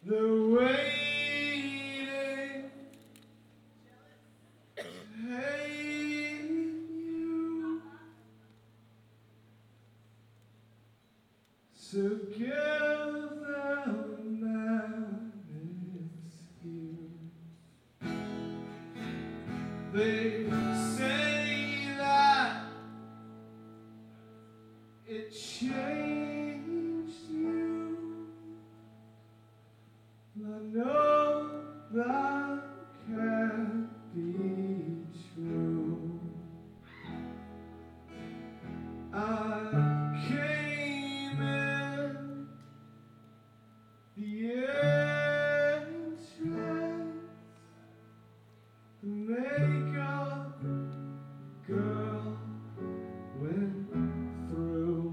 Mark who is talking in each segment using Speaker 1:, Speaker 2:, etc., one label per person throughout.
Speaker 1: The waiting, hate you. So give them an excuse. They say that it changed you. I know that can't be true. I came in the entrance, the makeup girl went through.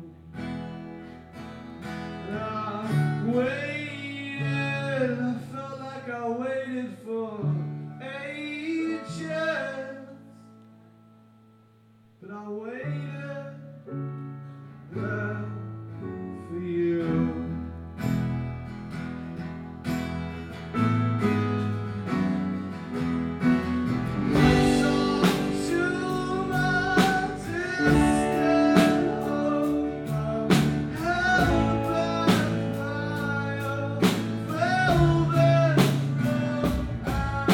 Speaker 1: I waited, I felt like I waited for ages, but I waited there for you. It's all to my distant home. Held by my velvet rope.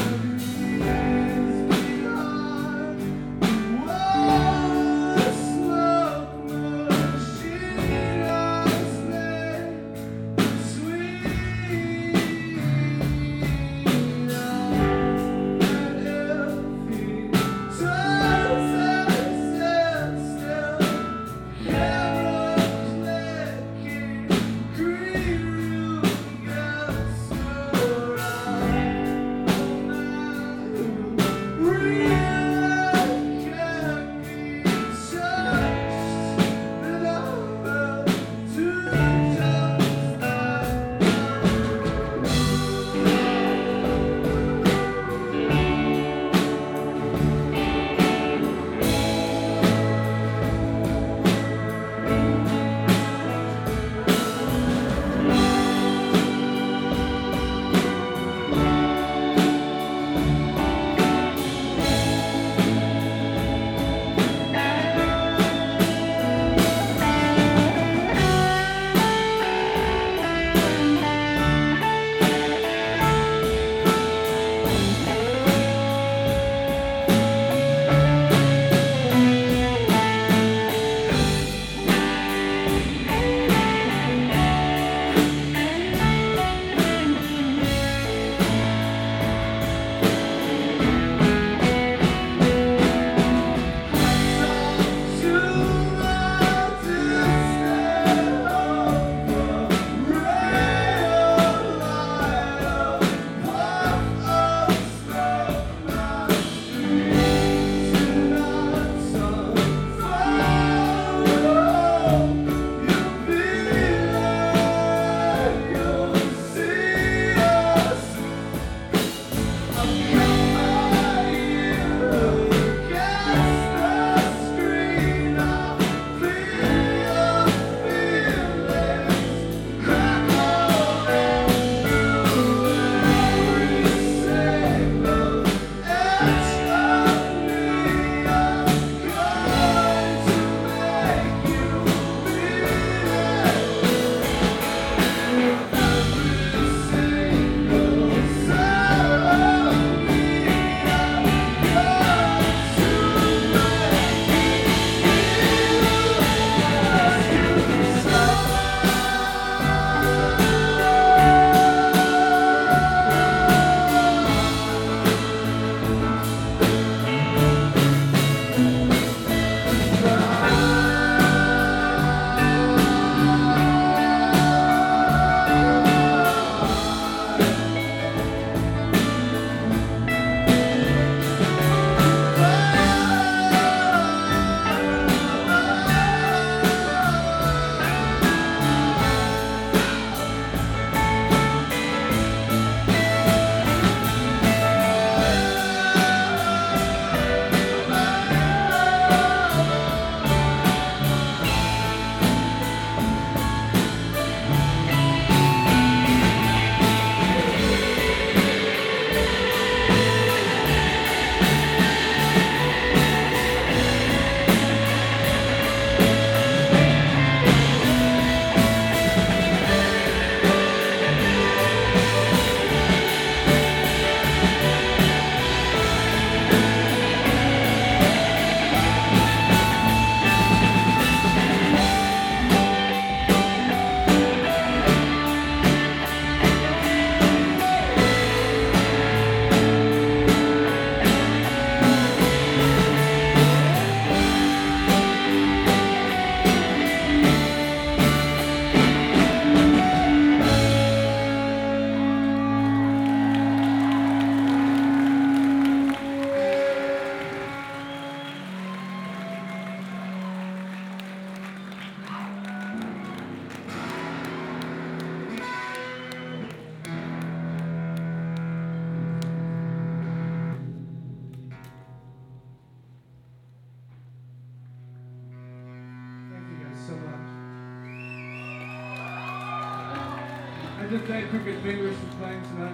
Speaker 1: like to thank Crooked Fingers for playing tonight.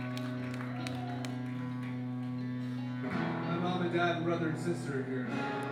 Speaker 1: My mom and dad, brother and sister are here.